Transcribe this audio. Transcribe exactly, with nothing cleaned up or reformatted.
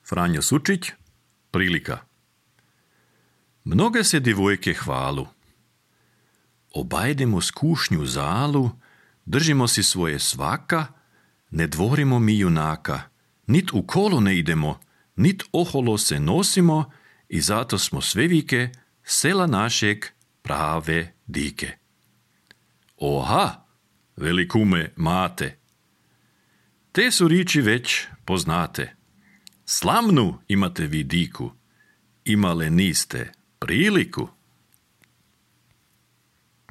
Franjo Sučić, prilika. Mnoge se divojke hvalu. Obajdemo skušnju zalu, držimo si svoje svaka, ne dvorimo mi junaka, nit u kolo ne idemo, nit oholo se nosimo i zato smo sve vike sela našeg prave dike. Oha, veli kume mate. Te su riči već poznate. Slamnu imate vi diku, imale niste priliku.